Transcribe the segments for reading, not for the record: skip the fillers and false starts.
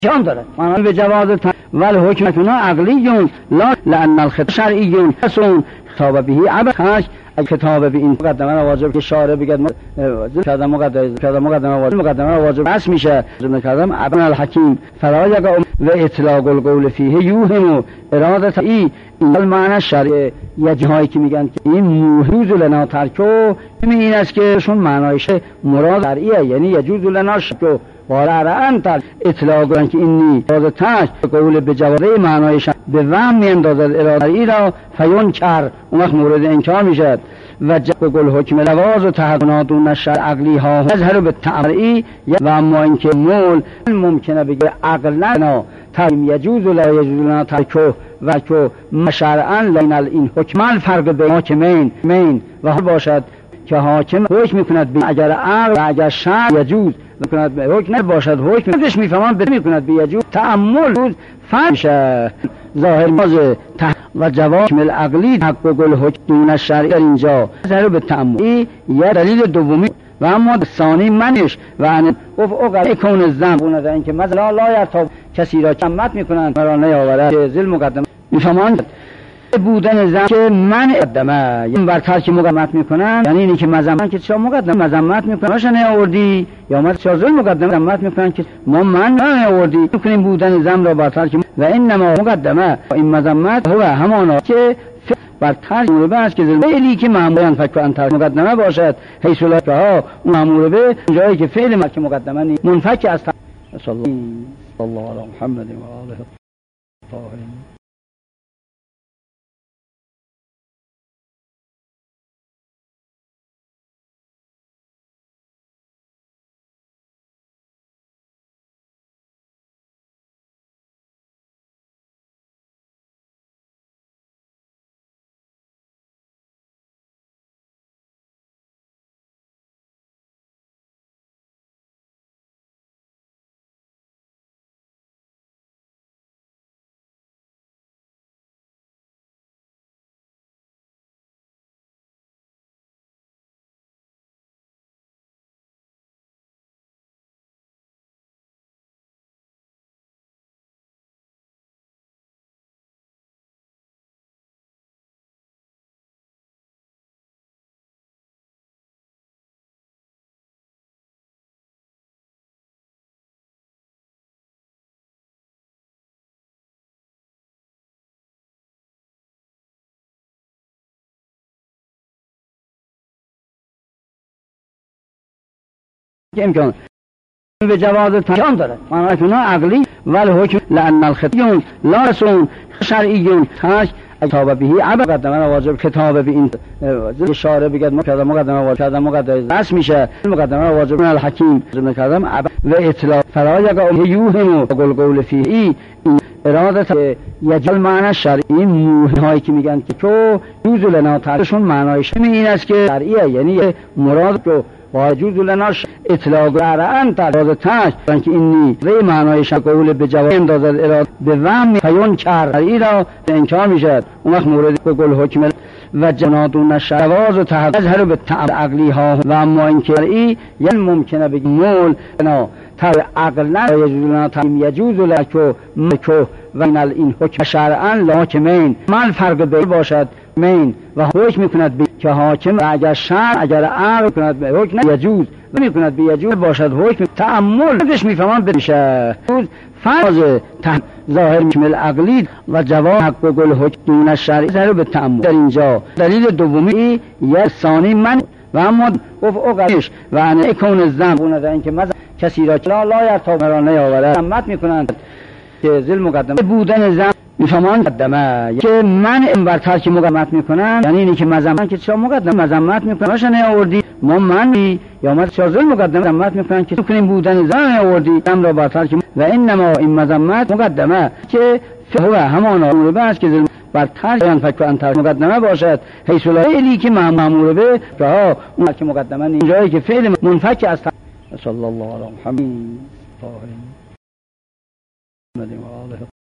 جان داره معنی به جواز ولی حکمتنا عقلیون لا لان الخطاب شرعیون رسون خطاب بهی عبخش کتاب به این مقدمه را واجب که شارع بگد کردم مقدمه را واجب بس میشه کردم ابن الحکیم فرایق و اطلاق القول فیه یوهم ارادت این معنی شرع یجهایی که میگن که این موجوز لنا ترکو این است که شون معنایش مراد شرعیه یعنی یجوز لنا شرکو وارعن تر اطلاق که اینی ارادتش قول به جواره معنایش به وهم میاندازد اراده ای را فیون کر اون وقت مورد انکار میشد و قول حکم لواز و تحقنات و نشر عقلی ها اظهر به تعمری و اما اینکه مول ممکنه بگه عقل نه تریم یجوز و لا یجوز لنا ترکو و که شرعا لین این حکم الفرق بین حاکمین مین و باشد که حاکم حکم میکند اگر عقل و اگر شرع یجوز میکند حکم نباشد حکم خودش میفهمن بده میکند به یجوز تأمل فرش ظاهر ماز و جواب العقلی حق و گل حکم دون شرعی در اینجا ظاهر به تأمل این یه دلیل دومی و اما ثانی منش و ان اوقع کون الذنب اون در اینکه مثلا لا یرتاب کسی را کمت میکنند مرا نیاورد که ذل مقدمه میفهمند بودن زن که من مقدمه این برتر که مقدمت میکنن یعنی اینی که مذمت که چرا مذمت میکنن ماشن آوردی یا ما چرا ظلم مقدمت میکنن که ما من آوردی میکنیم بودن زن را برتر که و انما مقدمه این مذمت هو همانا که برتر موربه است که فعلی که معمولا فکر انتر مقدمه باشد حیث لا ها اون موربه جایی که فعل که مقدمه نیست منفک است صلی الله علی محمد و آله الطاهرین. امکان به جواز جان داره معنیتون عقلی ولی حکم لان الخطیون لا رسون شرعیون تاش کتاب بهی مقدمه واجب کتاب به این اشاره بگد مقدمه واجب بس میشه مقدمه واجب الحکیم کردم و اطلاق فرایق یوهم قول فیه ارادت یجل معنی شرعی موهایی که میگن که تو یوز لنا ترشون معنایش این است که شرعیه یعنی مراد که واجوز لناش اطلاق رعن ترازتش که اینی به معنایش قول به جواب اندازد اراده به وهم پیون کر ای را انکار میشد اون وقت مورد قول حکم و جنادون شواز و تحقیق اظهر به تعمل عقلی ها و اما اینکه ای یعنی ممکنه بگی مول نه تر عقل نه یجوز تریم یجوز لکو مکو و این حکم شرعا لاکمین من فرق بین باشد مین و حکم میکند که حاکم اگر شرع اگر عقل کند به حکم یجوز و میکند به یجوز باشد حکم تأمل خودش میفهمن بشه فرض ظاهر میشمل عقلی و جواب حق و گل حکم دون شرعی ظاهر به تأمل در اینجا دلیل دومی یه ثانی من و اما اوقعش و ان کون الذنب اون در اینکه مثلا کسی را لا یرتاب مرا نیاورد مذمت میکنند که ذل مقدمه بودن زن میفهمان مقدمه که من این برتر که مقدمت میکنن یعنی اینی که مذمت که چرا مذمت میکنن ماشن آوردی ما من یا ما چرا ذل مقدمت میکنن که کنیم بودن زن آوردی هم را برتر که و انما این مذمت مقدمه که هو همان موربه است که ذل برتر فکر انتر مقدمه باشد حیث فعلی که مأمور به ها اون که مقدمه این جایی که فعل منفک است صلی الله علی محمد طاهرین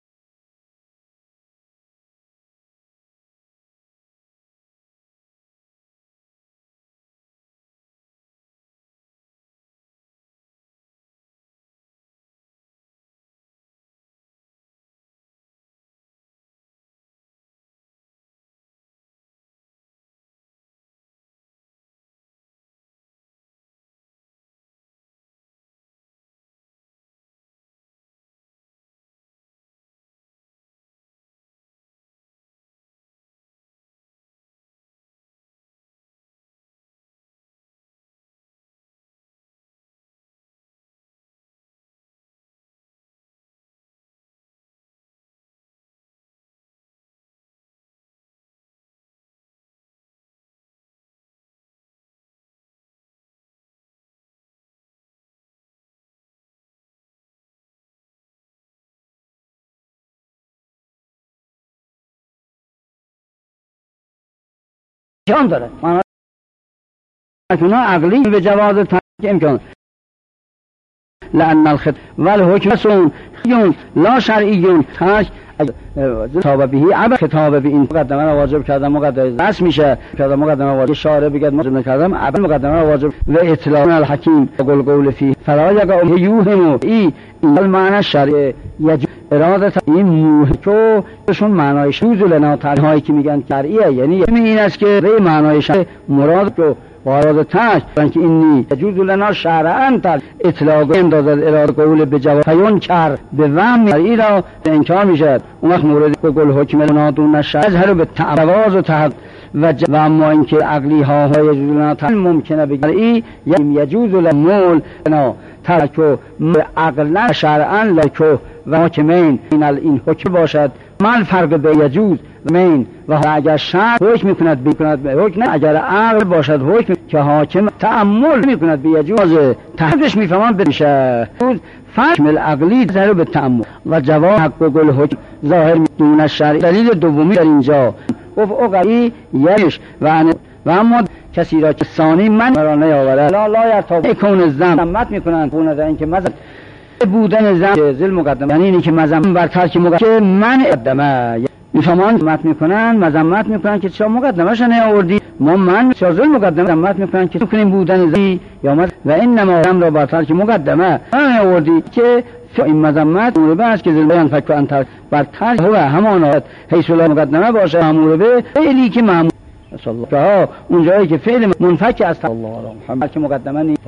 امکان داره. معناش عقلی به جواز ترک امکان لأن الخطاب والحکم سون لا شرعیون تاش خطاب بهی عبد خطاب به این مقدمه را واجب کردم مقدمه رسم میشه کردم مقدمه واجب شارع بگید واجب کردم عبد مقدمه را واجب و اطلاع الحکیم قول فی فلا یقع یوهم ای المعنی شرع یجب اراده این موهکو شون معنای شوز لنا ترهایی که میگن شرعیه، یعنی این است که به معنای شرع مراد رو وارد تاش که اینی یجوز لنا شرعاً تر اطلاق اندازد اراده قول به جواب پیون کر به وهم ای را انکار میشد. اون وقت مورد قول حکم نادون نشد از هر به تعواز و تحت و اما اینکه عقلی ها یجوز لنا تر ممکنه بگن ای یجوز لنا مول ترکو عقلا شرعاً لکو و حاکمین این حکم باشد من فرق به یجوز مین و اگر شرع حکم میکند حکم اگر عقل باشد حکم که حاکم تأمل میکند به یجوز تحقیقش میفهمن بشه فهم العقلی ظاهر به تأمل و جواب حق قول حکم ظاهر دون الشرع. دلیل دومی در اینجا گفت اوقعی یش و اما کسی را که ثانی من را نیاورد لا یرتاب کون زمت میکنند اون در اینکه مذهب بودن زل مقدمه یعنی اینی که مذمت بر ترک مقدمه من مقدمه میفهمن مذمت میکنن که چرا مقدمه‌اش نیاوردی ما من چرا مقدمه مذمت میکنن که میکنیم بودن زی یا و انما را بر ترک مقدمه نیاوردی که این مذمت مورد است که زل فکر انت بر ترک هو همان حیث لا مقدمه باشه مامور به فعلی که مامور صلی الله اون جایی که فعل منفک است الله محمد که مقدمه نیست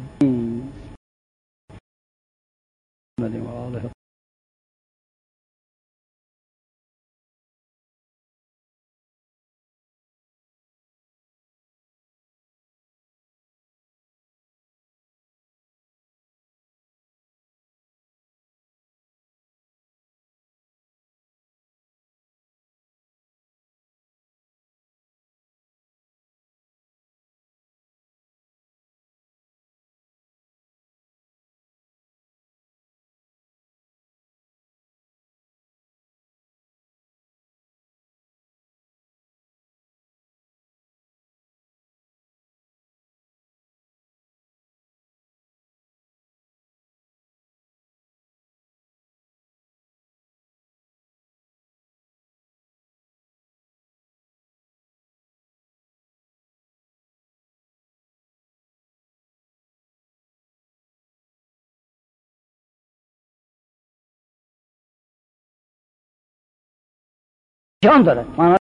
امکان داره.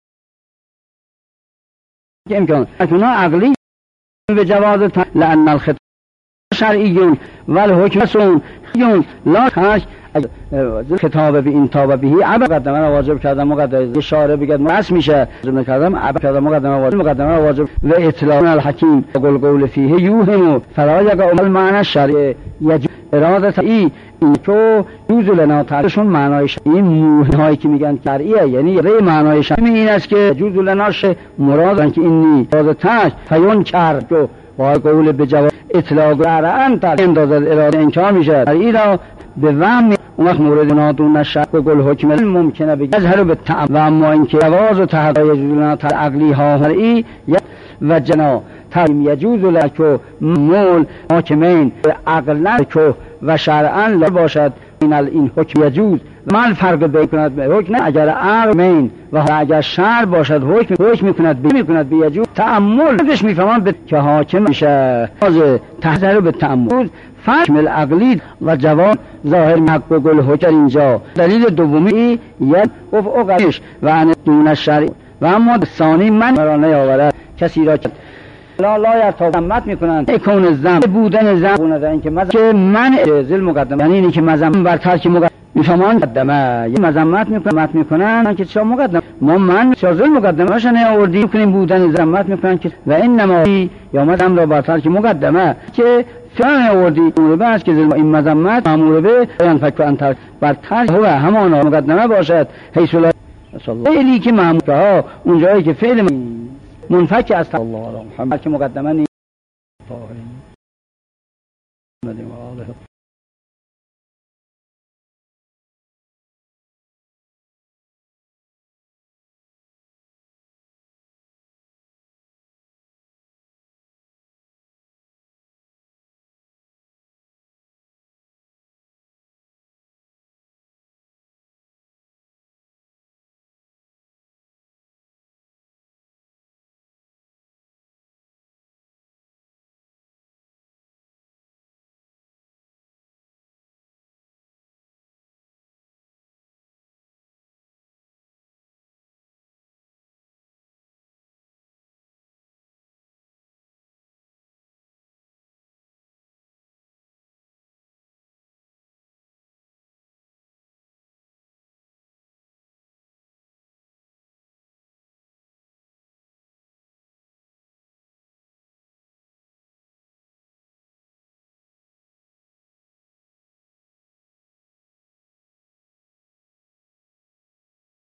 امکان عقلی به جواز لأن الخطاب شرعیون والحکم سون لا تاش خطاب به این تابه بهی عبد مقدمه را واجب کردم مقدمه شارع بگید رسم میشه واجب کردم عبد کردم مقدمه را واجب و اطلاع الحکیم قول فیه یوهم فلا یقع المعنی شرع یجب اراده ای اینکو یوز لنا ترشون معنای این موهایی که میگن شرعیه، یعنی به معنای شرعی این است که یجوز لنا مراد که اینی اراده تاش پیون کرد و با قول به جواب اطلاق شرعاً تر اندازد اراده انکار میشه ای را به وهم اون وقت مورد نادون نشد و قول حکم ممکنه بگید از هر به تعم و اما اینکه جواز و تحت یجوز لنا تر عقلی ها ای و جنا تریم یجوز لکو مول حاکمین عقلا لکو و شرعاً لا باشد این حکم یجوز من فرق بکند به حکم اگر عقل مین و اگر شرع باشد حکم میکند به یجوز تأملش میفهمن که حاکم میشه از تحذر به تأمل فهم العقلی و جواب ظاهر حق و قول حکم اینجا. دلیل دومی یک گفت اوقعش و ان دون الشرع و اما ثانی من را نیاورد کسی را که لا یرتاب میکنند کون زم بودن زم اون در اینکه من زل مقدمه یعنی اینی که مذمت بر ترک مقدمه میفهمن مقدمه مذمت میکنن که چرا مقدمه ما من چرا زل مقدمه‌اش نیاوردی میکنیم بودن زمت میکنن که و انما یا مذم را بر ترک مقدمه که چرا نیاوردی مورد است که این مذمت مامور به بیان فکر انت بر ترک هو همان مقدمه باشد حیث لا فعلی که مامور اون جایی که فعل منفک است الله محمد که مقدمه نیست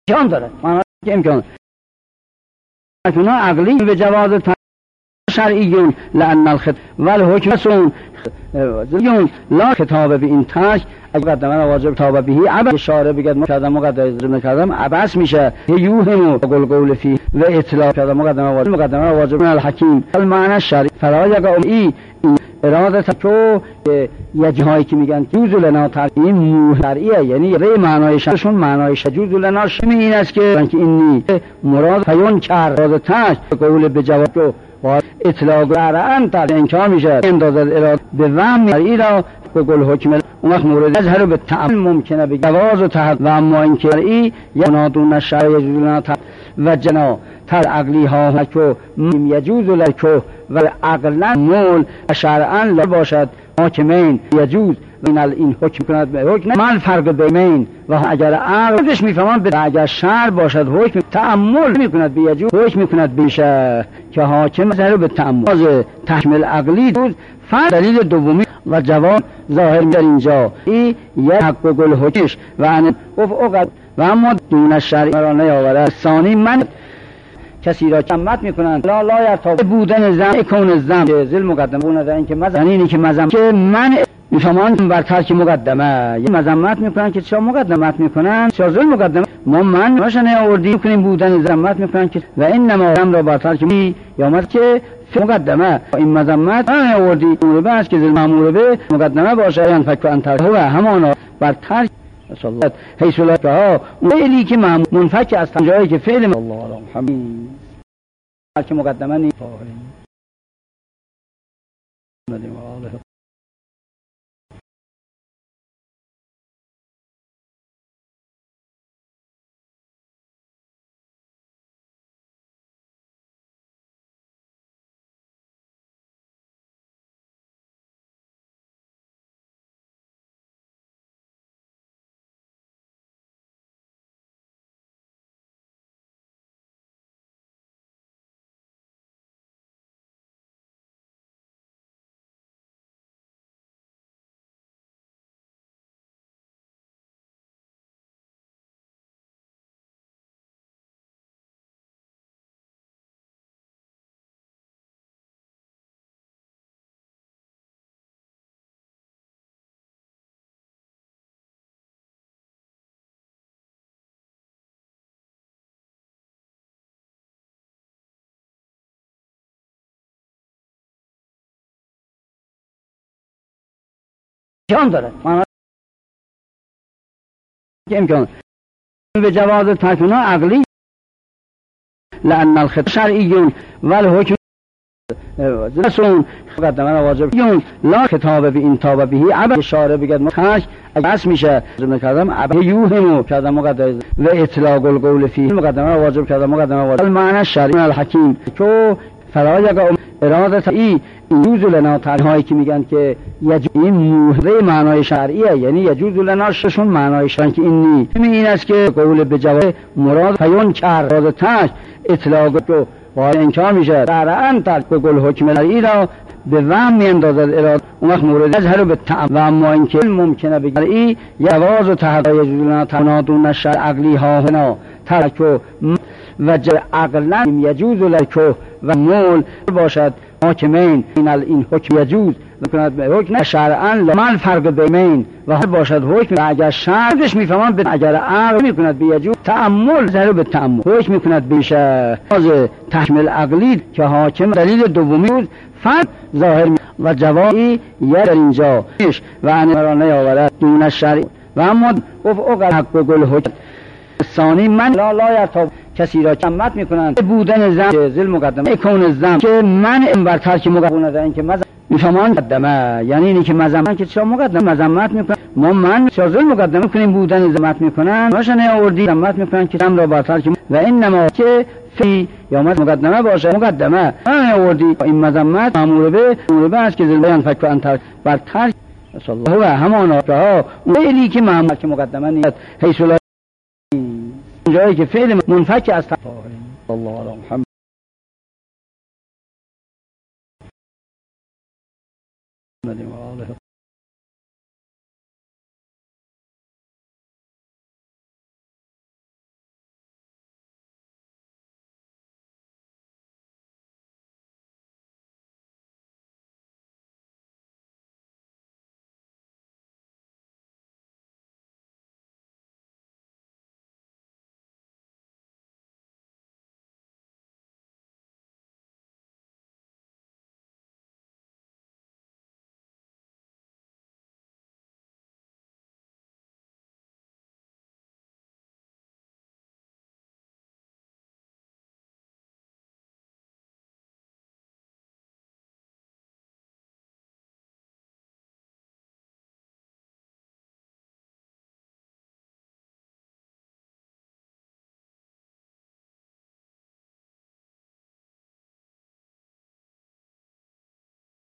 امکان داره، معنی که امکان اونا عقلی به جواز شرعیون لأن الخط والحکم سون لا خطاب به این ترک اگر قدمه واجب خطاب بهی عبس اشاره بگد مقدمه کردم عبس میشه یوهمو قول فی و اطلاع کردم مقدمه واجب من الحکیم المعنی شرعی فلا یقع ای اراده تکو یه جاهایی که میگن جوز لنا ترکیم موهریه، یعنی ری معنای شرشون معنای جوز لنا شمی این است که اینی مراد فیون کرد اراده تک قول به جواب و اطلاع قرآن تا انکار میشه اندازه اراده به وهم ای را به گل حکم اون وقت مورد اظهر به تعمل ممکنه به جواز و تحت و اما اینکه ای ینادون شرع یجوز لنا و جنا تر عقلی ها که یجوز لکو و عقلا مول شرعا لا باشد حاکمین یجوز و این حکم کند به حکم ما الفرق بین و اگر عقلش میفهمن به اگر شرع باشد حکم تأمل میکند به یجوز حکم میکند بیشه که حاکم ظاهر به تأمل تحمل عقلی بود فرق دلیل دومی و جواب ظاهر در اینجا این یک حق و گل حکمش و ان و اما دون الشرع را نیاورد ثانی من کسی را کمت میکنند لا یرتاب بودن زم کون زم ذل مقدمه اون از اینکه اینی که مزم که من میفهمان بر ترک مقدمه یه مذمت میکنن که چرا مقدمت میکنن چرا ذل مقدمه ما من روشن آوردی کنیم بودن زمت میکنن که و این نمازم را بر ترک می یا که مقدمه این مذمت آوردی امور به است که ذل مامور به مقدمه باشه ان فکر انت هو همانا بر ترک صلوات حیث ها اونی که منفک از جایی که فعل الله محمد که مقدمه نیست امکان داره، معنی که امکان به جواز ترک عقلی لأن الخط شرعیون والحکم سون قدمه واجب لا خطاب به این تابه بهی عبس اشاره بگد مخش بس میشه کردم عبس یوهمو کردم مقدمه و اطلاع قول فی مقدمه واجب کردم مقدمه واجب المعنی شرعی الحکیم که فلا یقع اراده ای یجوز لنا ترهایی که میگن که این موهره معنای شرعیه، یعنی یجوز لنا ششون معنای شرعی که این است که قول به جواب مراد فیون کرد اراده تک اطلاع رو و انکار میشه قرآن ترک گل حکم شرعی را به وهم میاندازد اراده اون وقت مورد اظهر به تعمل و اما اینکه ممکنه بگه ای جواز و تحت یجوز لنا تنادون شرع عقلی ها هنا ترک و عقلا یجوز لکو و مول باشد حاکمین این حکم یجوز بکند به حکم شرعا ما الفرق بین و باشد حکم اگر شرعش میفهمن به اگر عقل میکند به یجوز تأمل ظاهر به تأمل حکم میکند بیشه از تحمل عقلی که حاکم دلیل دومی بود فرق ظاهر و جوابی در اینجا و ان را نیاورد دون الشرع و اما حق و گل حکم ثانی من لا یرتاب کسی را کمت میکنند بودن زم ذل مقدمه کون زم که من بر ترک مقدمه در اینکه میفهمان مقدمه یعنی اینی که مذمت که چرا مذمت میکنن ما من چرا ذل مقدمه کنیم بودن زمت میکنن روشن آوردی زمت میکنن که زم را بر ترک و انما که فی یا مقدمه باشه مقدمه آوردی این مذمت مامور به است که ذل بیان فکر انت بر ترک صلی الله همانا ها اونی که مامور که مقدمه نیست حیث جایی که فعل منفک از الله محمد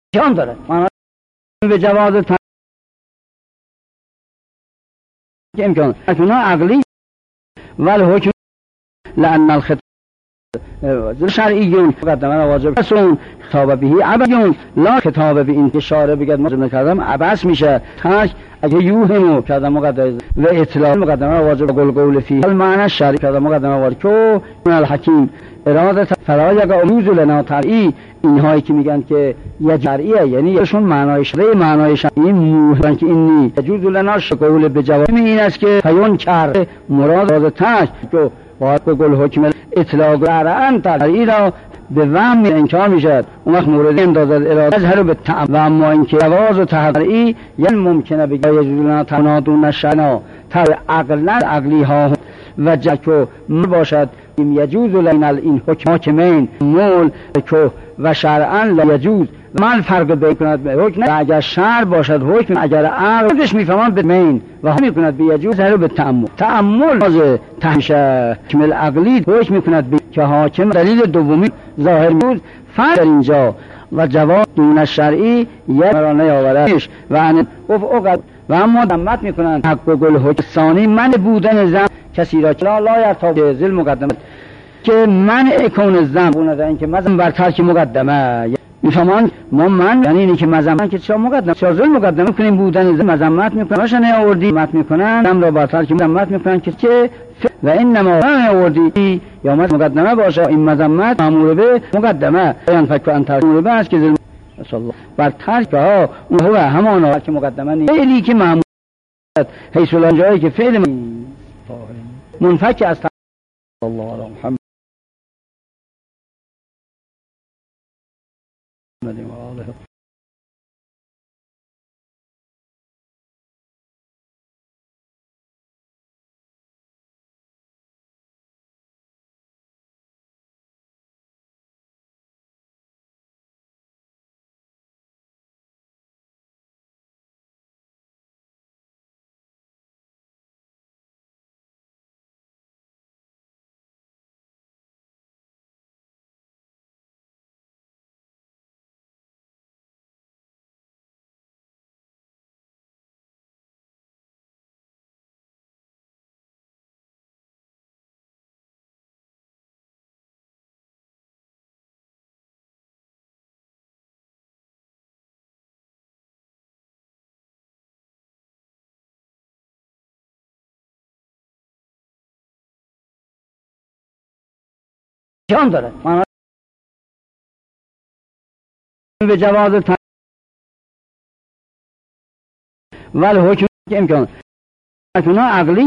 جان داره معنی به جواز امکان اونا عقلی ولی حکم لأن الخطاب شرعیون مقدمه واجب رسون خطاب بهی عبیون لا خطاب به این اشاره بگد مقدمه کردم عبس میشه تاش اگه یوهمو کردم مقدمه و اطلاع مقدمه واجب قول فی المعنی شرعی کردم مقدمه واجب که الحکیم اراده فرایق اموز لنا ترعی اینهایی که میگن که یه جرعیه یعنی یشون معنایش این موهن که اینی یجوز لنا قول به جواب این است که پیون کرد مراد تاش که باید بگل حکم اطلاق رعن ترعی را به وهم انکار میشد اون وقت مورد اندازد اراده از هر به تعم و اما اینکه جواز و تحریعی یعنی ممکنه بگه یجوزلنا تنادون شنا تر عقلی ها و جکو باشد یجوز لنا این حکمین مول که و شرعا لا یجوز من فرق بین کند به حکم اگر شرع باشد حکم اگر عقلش میفهمن به مین و هم میکند به یجوز هر به تأمل از تحش حکم العقلی حکم میکند به که حاکم دلیل دومی ظاهر بود فرق در اینجا و جواز دون شرعی یک مرانه آورش و ان و اما دمت میکنند حق گل حکم ثانی من بودن زن کسی را لا یرتاب ذل مقدمه که منع کون زن اون از اینکه مزم بر ترک مقدمه میفهمن ما من یعنی اینی که مذمت که چرا مقدمه چرا ظلم مقدمه کنیم بودن زن مذمت میکنن ماشن آوردی مت میکنن هم را بر ترک مذمت میکنن که و انما آوردی یا مقدمه باشه این مذمت مامور به مقدمه بیان فکر ان مامور به است که ظلم الله بر ترک ها اون هو همانا که مقدمه نیست فعلی که مامور حیث جایی که فعل منفک از الله علی محمد وآله جان داره معنی به جواز ولی حکم امکان اونا عقلی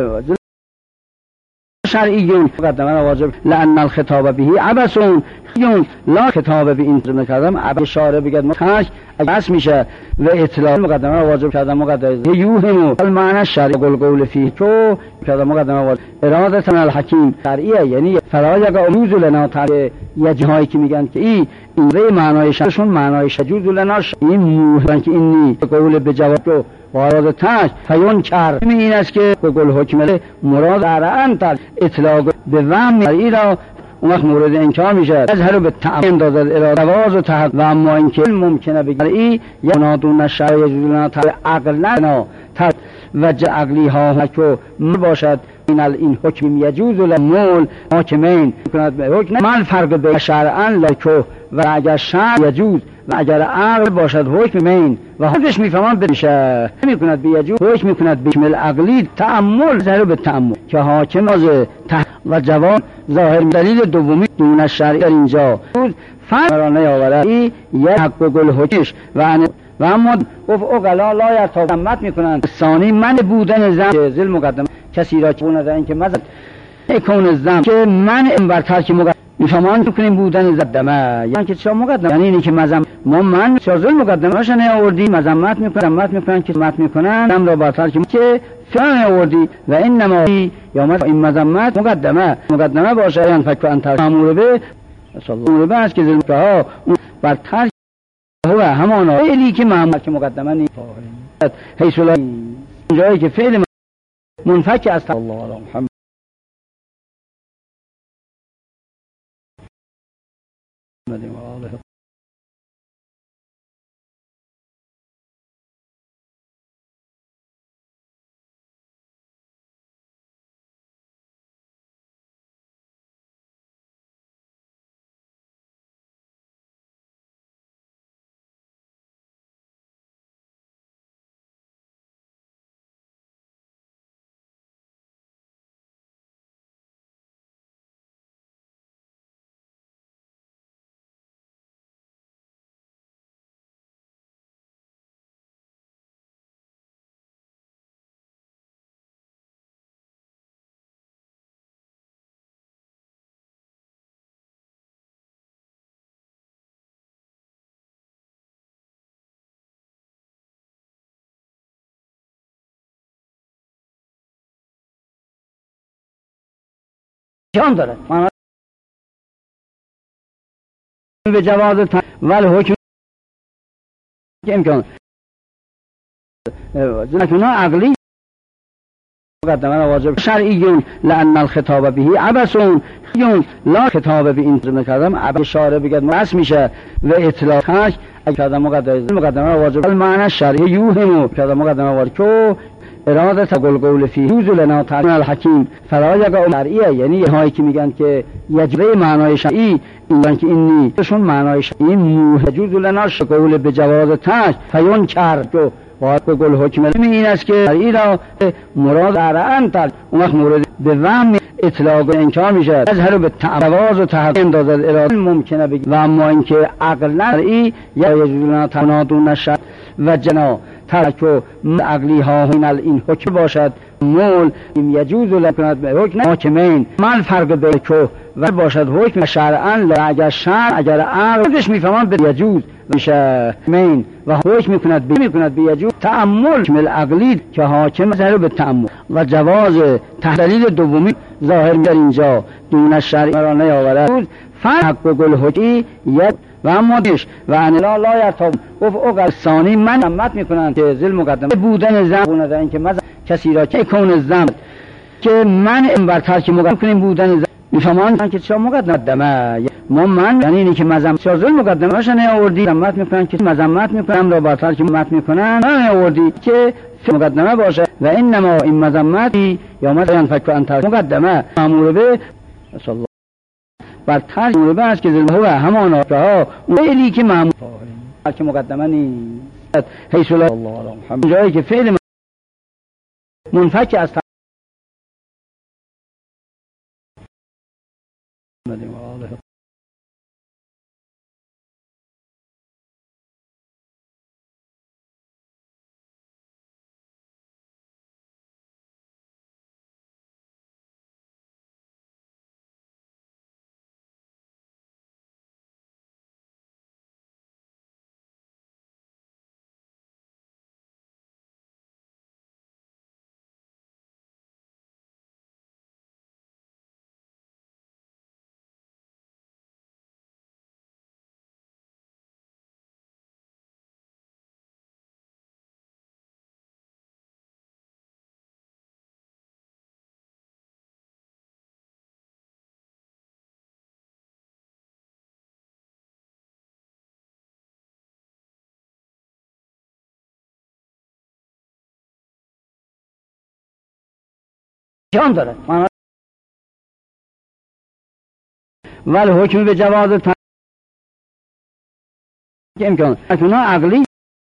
شرعیون مقدمه واجب لأن الخطاب بهی عبسون لا خطاب به این کردم اشاره بگد متاش عبس میشه و اطلاع مقدمه واجب کردم مقدمه یوهمو المعنی شرعی قول فی که کردم مقدمه واجب اراده الحکیم شرعیه یعنی فرایق اموز لنا تر یجهایی که میگن که این به معنایشون معنایش جوز لنا این موهن که اینی قول به جواب که وارد تاش فیون کرد این است که گل حکم مراد رعن تر اطلاق به وهم شرعی را اون وقت مورد انکار میشه از هر به تعم اندازد اراده جواز و تحت و اما اینکه ممکنه بگه یا نادون شرع یجوزلنا تر عقلنا تر وجه عقلی ها که باشد این حکم یجوز لمول حاکمین کند به حکم من فرق بین شرعا لکه و اگر شرع یجوز و اگر عقل باشد حکم مین و خودش میفهمن بشه میکند به یجوز حکم میکند به حکم العقلی تأمل ظاهر به تأمل که حاکم از و جواب ظاهر دلیل دومی دون شرعی در اینجا فرق را نیاورد یک حق گل حکمش و اما اقلا لا یرتاب میکنند ثانی من بودن زن ذل مقدمه کسی را که اون از اینکه مزد کون زن که من بر ترک مقدمه میفهمان کنیم بودن زدمه یعنی که چرا مقدمه یعنی اینی که ما من چرا ظلم مقدمه هاشن آوردی مذمت میکنن که مذمت میکنن هم را بر ترک که فعلا آوردی و انما یا این مذمت مقدمه باشه یعنی فکر ان مامور به مامور به است که ظلم ها بر ترک هو همانا فعلی که معمول که مقدمه نیست حیث جایی که فعل منفک از الله علی محمد وآله جان داره به جواز ولی حکم که امکان زنتونا عقلی مقدمه واجب شرعیون لأن الخطاب به عبثون لا خطاب به این کردم عبث شارع بگد مرس میشه و اطلاقش اگر مقدمه واجب المعنی شرعی یوهمو کردم مقدمه واجب که اراده قول فی یوز لنا تعلیم الحکیم فرایق شرعیه، یعنی هایی که میگن که یجبه معنای شرعی میگن که اینی شون معنای شرعی موجود لنا قول به جواز تاش فیون کرد که باید قول حکم این است که شرعی را مراد درعن تر اون وقت مورد به وهم اطلاق انکار میشه از هر به تعواز و تحقیم اندازد اراده ممکنه بگید و اما اینکه عقل شرعی یا یجوز لنا تنادون نشد و جنا ترک و عقلی ها این حکم باشد مول یجوز لکند به حکم حاکمین من فرق بین که و باشد حکم شرعا اگر شرع اگر عقلش میفهمن به یجوز میشه مین و حکم میکند به یجوز تأمل مل عقلی که حاکم ظاهر به تأمل و جواز تحلیل دومی ظاهر در اینجا دون شرعی را نیاورد فرق گل حکمی یک و اما دیش و انلا لا یرتاب گفت اوقل ثانی من امت میکنند که ذل مقدمه بودن زن در اینکه مزن کسی را که کون زن که من برتر که مقدمه کنیم بودن زن میفهمان که چرا مقدمه ما من یعنی اینی که مزم چرا ذل مقدمه هاشن آوردی امت میکنند که مزمت میکنم را برتر که امت میکنن آوردی که مقدمه باشه و انما این مزمتی یا مثلا فکر انت مقدمه مامور به صلی الله بر ترک موربه است که ظلمه همان آتها اون فعلی که معمول که مقدمه نیست حیث الله علی محمد جایی که فعل منفک از جان داره ولی حکم به جواز امکان اتونا عقلی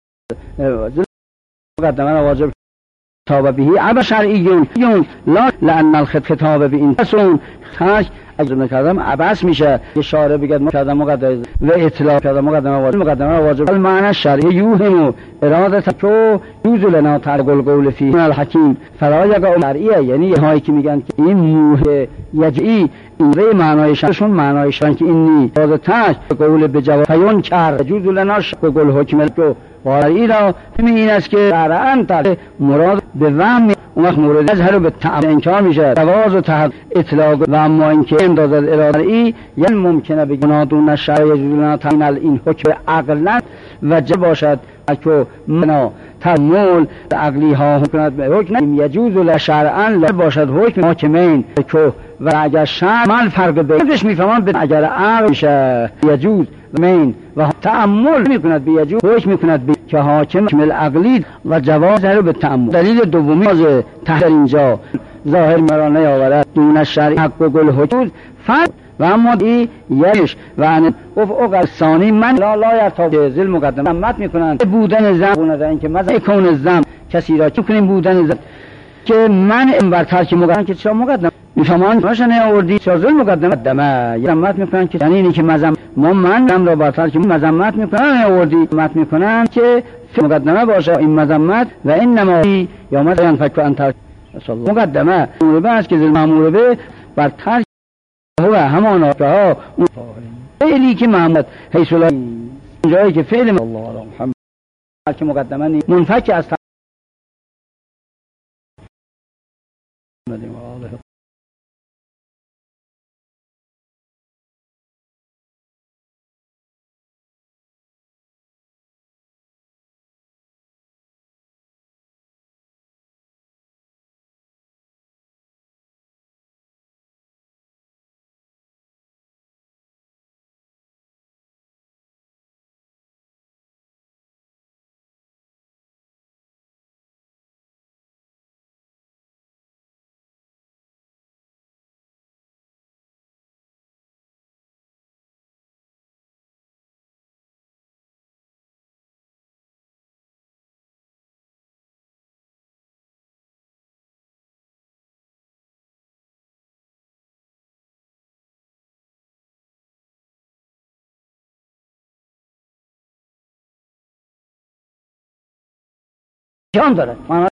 مقدمه واجب خطاب به عبث شرعیون لا لأن الخطاب به این پسون خاش اجازه کردم عبث میشه اشاره بگد کردم مقدمه و اطلاع کردم مقدمه واجب المعنی شرعی یوهمو اراده که یوز لنا تعلیم قول فی الحکیم فرایق شرعیه، یعنی هایی که میگن که این موه یجعی این ری معنای شرعشون معنای شرعن که اینی اراده تاش قول به جواز فیون کرد یجوز لنا قول حکم که وارئی را این است که درعن تر مراد به وهم اون وقت مورد از هر به تعمل انکار میشه جواز و تحقیق اطلاق و اما اینکه اندازه اراده ای یعنی ممکنه بگه نادون الشرع یجوز لنا تعیین این حکم عقلا و جب باشد که منا تمول عقلی ها حکمت به حکم یجوز لشرعا لا باشد حکم حاکمین که و اگر شرع من فرق بینش میفهمن به اگر عقل میشه یجوز مین و تأمل میکند به یجوز حکم میکند به که حاکم عقلی و جواز رو به تأمل دلیل دومی از تحت اینجا ظاهر مرا نیاورد دون شرع حق گل حکم فرق و اما ای یش و ان اوقل ثانی من لا یرتاب ذل مقدمه مت میکنند بودن زن در اینکه مثلا کون زن کسی را که کنیم بودن زن که من برتر که مقدمه که چرا مقدمه میفهمان باشن آوردی چرا ذل مقدمه مت میکنند که یعنی اینی که مزم ما من را برتر که مذمت میکنن آوردی مت میکنند که مقدمه باشه این مذمت و انما یا مثلا فکر انت مقدمه موربه است که ذل مامور به برتر هو همان آتها اون فعلی که محمد حیث الله جایی که فعل الله علی محمد که مقدمه منفک از جان داره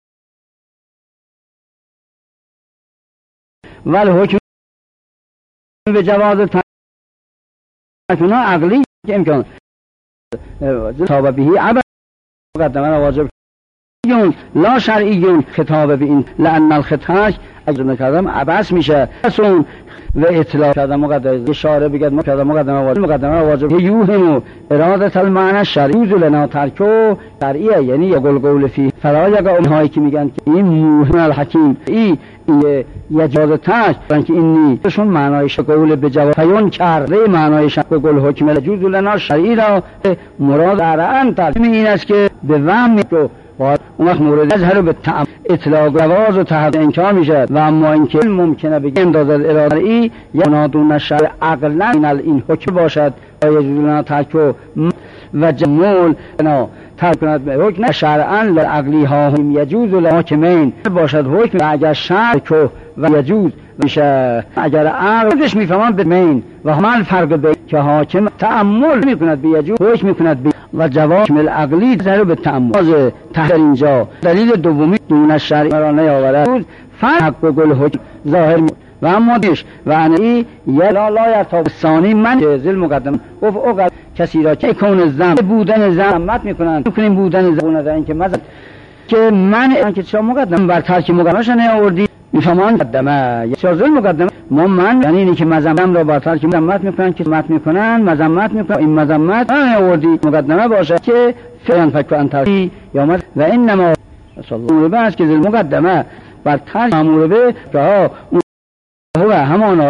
ولی حکم به جواز تکون عقلی امکان خطاب بهی عبد مقدمه واجب لا شرعیون خطاب به این لأن الخطاب اگر نکردم عبس میشه و اطلاع کردم مقدمه اشاره بگید مقدمه واجب یوهم اراده المعنی شرعی لنا ترکو شرعیه یعنی قول فی فرایق اونهایی که میگن که این موهن الحکیم این یجاز تاش که اینی شون معنایش قول به جواب پیون کرده معنایش قول حکم یجوز لنا شرعی را مراد دران ترجمه این است که به وهم اون وقت مورد اظهر به تعم اطلاق جواز و تحت انکار میشه و اما اینکه ممکنه بگیم اندازد اراده ای یا نادون شرع عقلا این حکم باشد و یجوزنا ترک و جمول ترک کند به حکم شرعا لعقلی ها هم یجوز لحاکمین باشد حکم و اگر شرع و یجوز میشه اگر عقلش میفهمان به مین و همال فرق بین که حاکم تأمل میکند به یجوز حکم میکند به و جواز العقلی ظاهر به تأمل تحت اینجا دلیل دومی دون شرعی را نیاورد فرق گل حکم ظاهر و اما دیش و انی یلا لا یرتاب ثانی من ذل مقدم گفت او کسی را که کون زم بودن زمت میکنن میکنیم بودن زبون در اینکه مثلا که من که چرا مقدم بر ترک مقدمش نیاوردی میفهمان مقدمه یا ذل مقدمه من یعنی اینی که مذمم را بر ترک مذمت میکنن که مذمت میکنن مذمت میکنن این مذمت نیاوردی مقدمه باشه که فعلا فکر انت یا و انما صلی الله علیه و که ذل مقدمه بر ترک امور به که هو همانا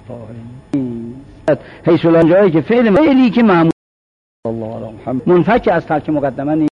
حیث جایی که فعلی که معمول الله محمد منفک از ترک مقدمه نیست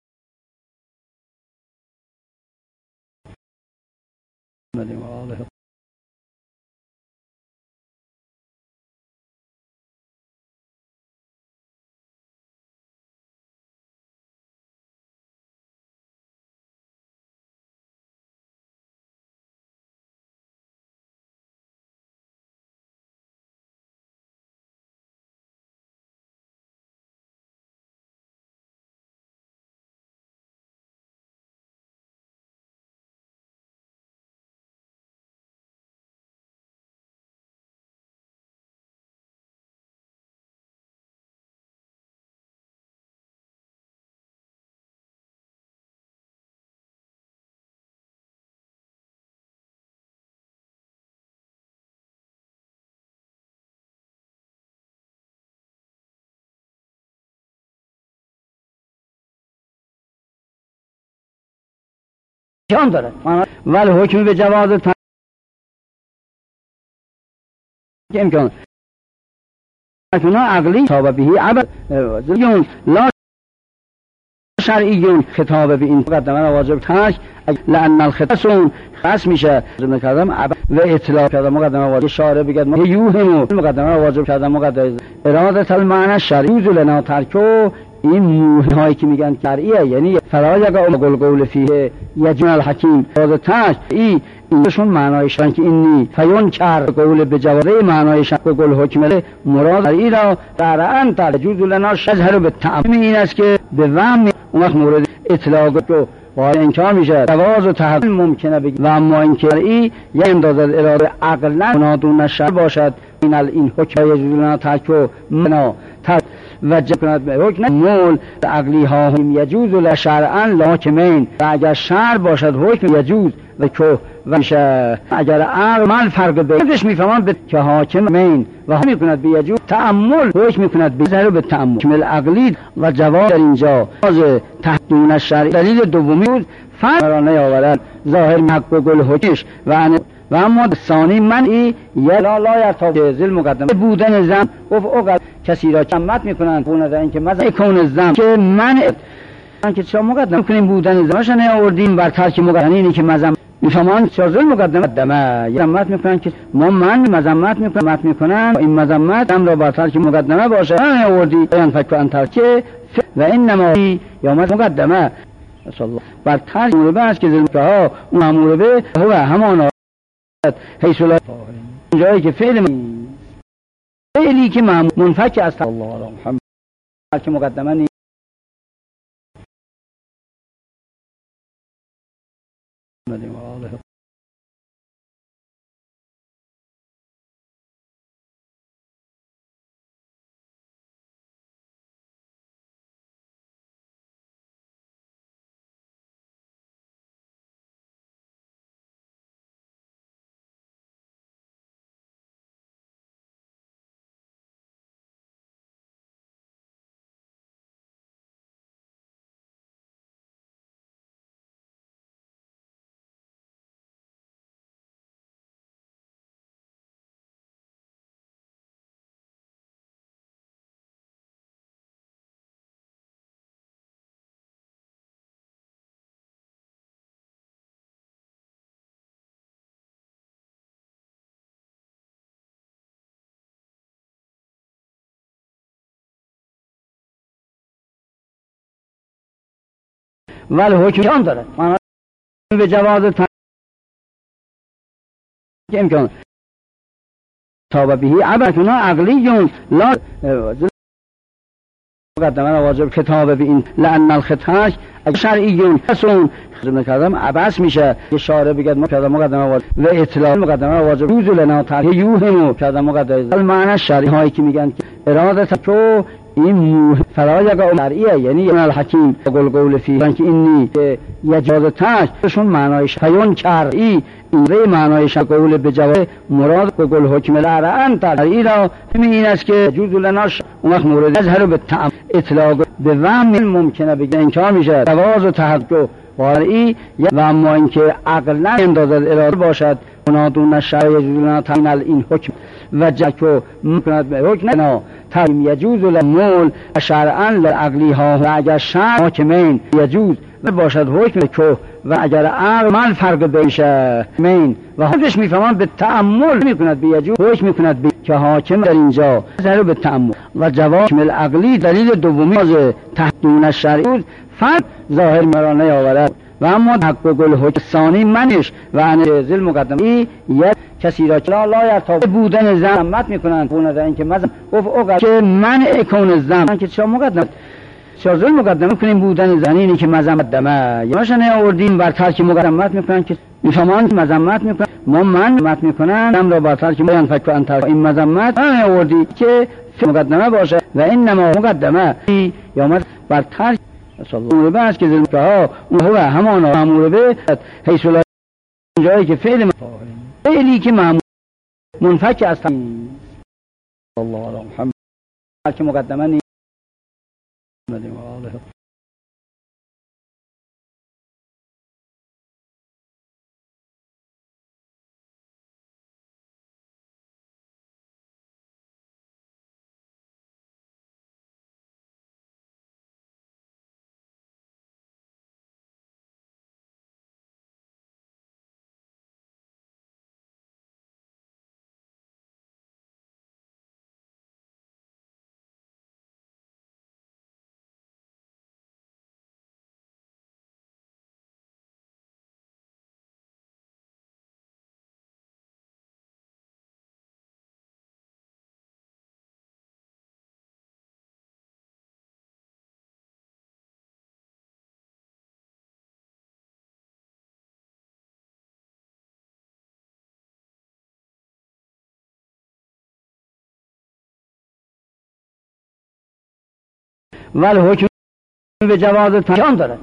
جان داره ولی حکم به جواز امکان تکون عقلی خطاب بهی عبد لا شرعیون خطاب به این مقدمه واجب تاش لأن الخطاب خاص میشه نکردم و اطلاع کردم مقدمه واجب اشاره بگید یوهم مقدمه واجب کردم مقدمه اراده المعنی شرعی لنا ترکو این موهایی که میگن شرعیه یعنی فرایق قول فیه یجوز الحکیم اراده تاش اینشون معنایش که اینی فیون کرد قول به جواره معنایش قول حکم مراد شرعی را دران یجوز لنا شجر به تعمیم این است که به وهم اون وقت مورد اطلاق رو باید انکار میشه جواز و تحت ممکنه بگید و اما اینکه شرعی یا اندازد اراده عقلا نادون شرع باشد این حکم یجوز لنا ترک و منا و جکند به حکم مول عقلی ها هم یجوز لشرعا لحاکمین و اگر شرع باشد حکم یجوز و که و میشه اگر عقل من فرق بینش میفهمان به که حاکمین و هم میکند به یجوز تأمل حکم میکند به ظاهر به تأمل حکم العقلی و جواز در اینجا از تحت دون شرعی دلیل دومی بود فرق را نیاورد ظاهر حق گل حکمش و اما ثانی منعی یلا لا یرتاب ذل مقدمه بودن زم گفت او کسی را چمت میکنن اون در اینکه مثلا کون زم که من که چرا مقدمه میکنیم بودن زمش نیاوردیم بر ترک مقدمه اینی که مذم میفهمان چرا ذل مقدمه مذمت میکنن که من مذمت میکنن این مذمت هم را بر ترک مقدمه باشه نیاوردی بیان فکر انت که و انما یا مقدمه بر ترک امور به است که ذل ها اون امور به هو همانا حیث جایی که فعلی که منفک از الله محمد که مقدمه ولی حکم داره معنی به جواز امکان تابع به عبث عقلی لا مقدمه واجب کتاب به این لأن الخطاش شرعی اصلا خدمت کردم عبث میشه یه شارع بگه مقدمه واجب و اطلاع مقدمه واجب روز لنا تاریخ یوهمو کردم مقدمه معنی شرعی هایی که میگن که اراده تو این فرایق شرعیه یعنی الحکیم قول فی که اینی یجازتش شون معنایش پیون شرعی این ری معنایش قول به جواز مراد قول حکم لعن ترعی را این است که جوز لناش اون وقت مورد اظهر به اطلاق به وهم ممکنه بگه انکار میشه جواز و تحقق وارعی و اما اینکه عقل نه اندازه اراده باشد منادون الشرع یجوز لنا تعیین این حکم و جکو ممکند به حکم نه تعیین یجوز للمول شرعا للعقلی ها و اگر شرع حاکمین یجوز باشد حکم که و اگر عقل من فرق بینشه مین و خودش میفهمن به تأمل میکند به یجوز حکم میکند که حاکم در اینجا ضرب به تأمل و جواز العقلی دلیل دومی از تحدون الشرعی فرد ظاهر مرا نیاورد و اما حق گل حکم ثانی منش و ان ذل مقدمه یک کسی را لا یرتاب بودن زمت میکنند بونه در اینکه مذهب گفت که منع کون زم که چه مقدمه شازل مقدمه کنیم بودن زنینی که مذمت یا شنه آوردیم بر ترک مقدمت میکنن که میفهمان که مذمت میکنن ما مذمت میکنن هم را بر ترک بیان فکر انتر این مذمت آوردی که مقدمه باشه و انما مقدمه یا مذمت بر ترک صلی الله علیه که ظلم ها اون هو همان امور به حیث جایی که فعلی که معمول منفک از الله علیه محمد که مقدمه نیست ولی حکم به جواز امکان داره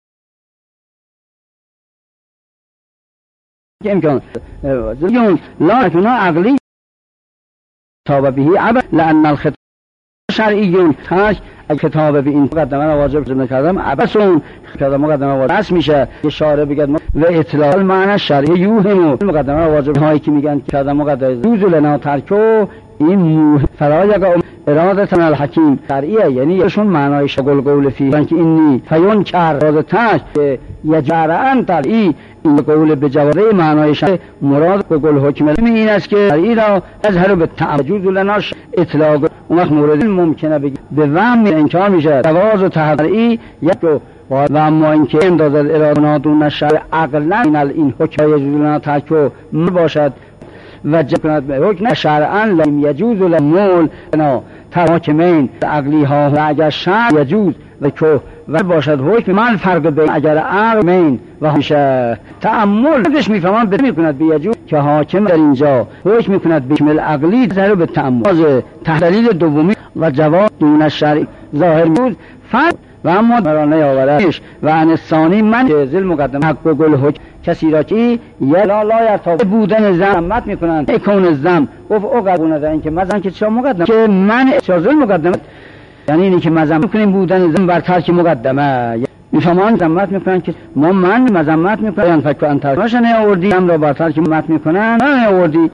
امکان لا يكون عقلی تابع به عبث لأن الخطاب شرعی تاش کتاب به این مقدمه واجب ذکر کردم عبثون کردم مقدمه واجب میشه یه شارع بگه و اطلاع معنی شرعی یوهمو مقدمه واجب هایی که میگن کردم مقدمه روز لنا ترکو این فرایق اراده الحکیم شرعیه یعنی شون معنایش قول فی که اینی پیون اراده تاش یجرعن ترعی این قول به جواره معنایش مراد قول حکم این است که شرعی را اظهر به تعجوز لناش اطلاق اون وقت مورد ممکنه بگی به وهم انکار میشه جواز و تحقیقی یک و اما اینکه اندازه اراده نادون الشرع عقل نه این حکم یجوز لنا ترکو باشد و جکند به حکم شرعا لم یجوز للمول حاکمین عقلی ها و اگر شرع یجوز و که و باشد حکم من فرق بین اگر عقل مین و هوش تأمل خودش میفهمن به میکند بیجو که حاکم در اینجا حکم میکند به حکم عقلی ظاهر به تأمل. تحلیل دومی و جواب دون شرعی ظاهر بود فرق و اما برانه آورش و انسانی من ذل مقدم حق و گل حکم کسی را که یلا لا یرتاب بودن زمت میکنند اکون زم گفت او قبول نداره اینکه مثلا که چرا مقدم که من ذل مقدمه یعنی اینی که مذمت میکنیم بودن زم بر ترک مقدمه میفهمان زمت میکنن که ما من مذمت میکنن فکر انتر ماشنه آوردی هم را بر ترک مذمت میکنن نه آوردی